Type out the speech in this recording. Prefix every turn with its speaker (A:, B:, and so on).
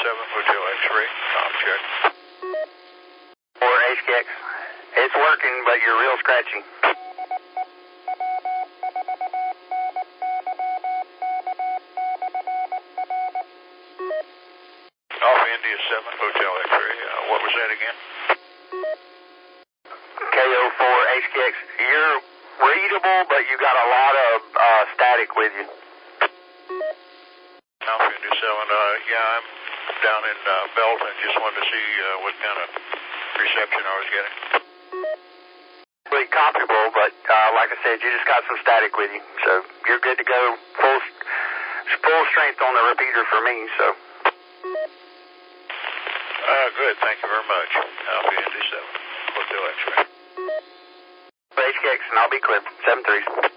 A: Hotel X-ray, Tom check.
B: 4 HKX. It's working, but you're real scratchy.
A: Alpha India 7, Hotel X-ray. What was that again?
B: KO4 HKX. You're readable, but you got a lot of static with you.
A: Alpha India 7, yeah, I'm down in Belton. Just wanted to see what kind of reception I was getting.
B: Really comfortable, but like I said, you just got some static with you. So you're good to go. Full strength on the repeater for me, so.
A: Good, thank you very much. Alpha India 7, Hotel X-ray.
B: HKX, and I'll be clear. 7-3.